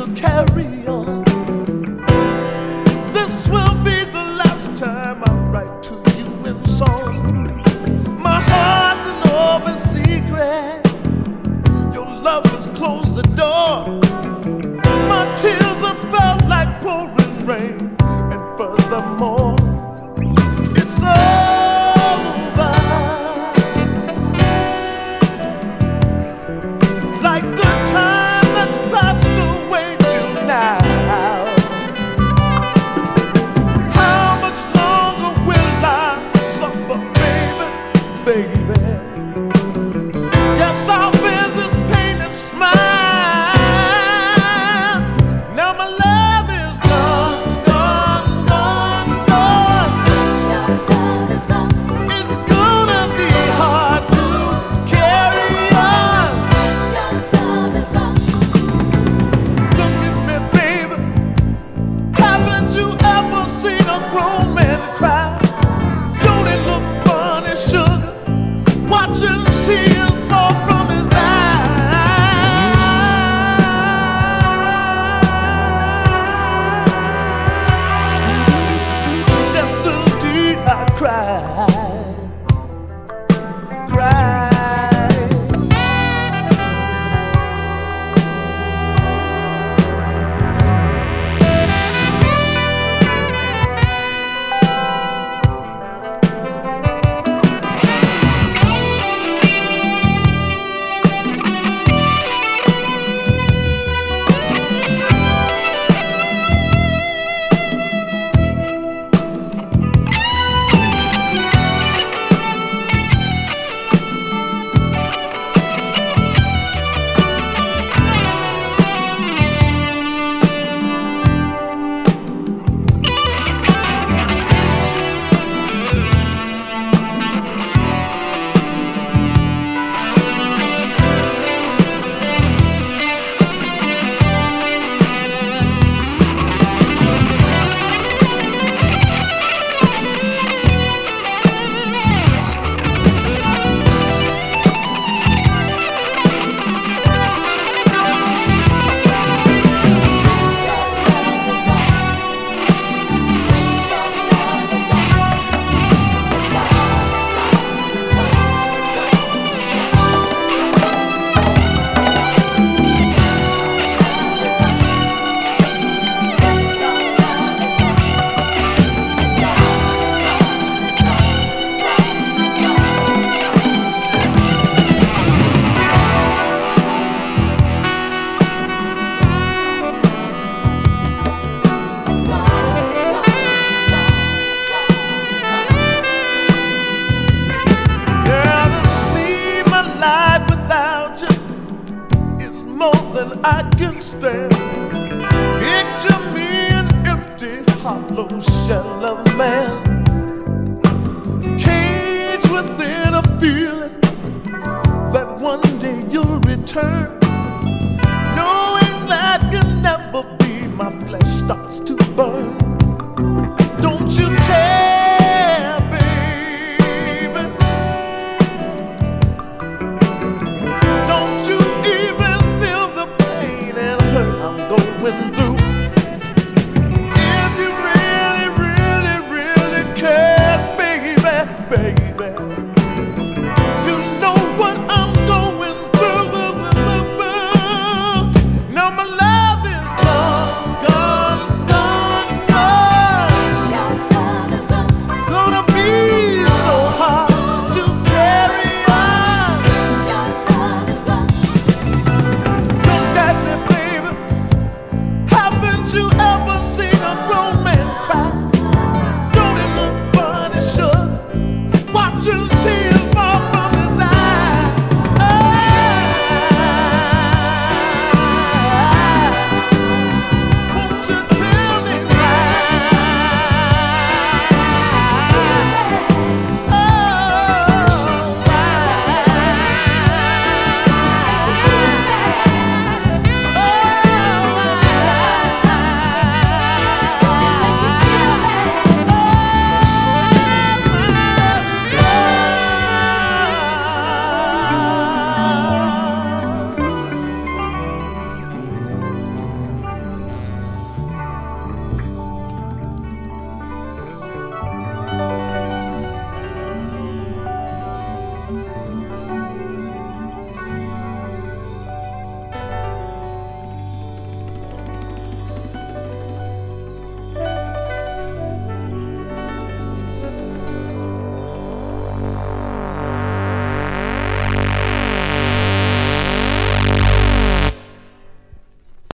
to carry on. This will be the last time I write to you in song. My heart's an open secret. Your love has closed the door. My tears have felt like pouring rain, and furthermore, it's over. Like the time that's passed away till now. How much longer will I suffer, baby, baby? Yes, I'll bear this pain and smile. Now my love is gone, gone, gone, gone. Your love is gone. It's gonna be hard to carry on. Your love is gone. Look at me, baby. Haven't you ever seen a grown man cry? Don't it look funny, sugar? Watching tears fall from his eyes. Yes, indeed, I cried, cried. Girl, to see my life without you is more than I can stand. Picture me an empty, hollow shell of a man, caged within a feeling that one day you'll return. Knowing that can never be, my flesh starts to burn. Don't you care, baby? Don't you even feel the pain and hurt I'm going through?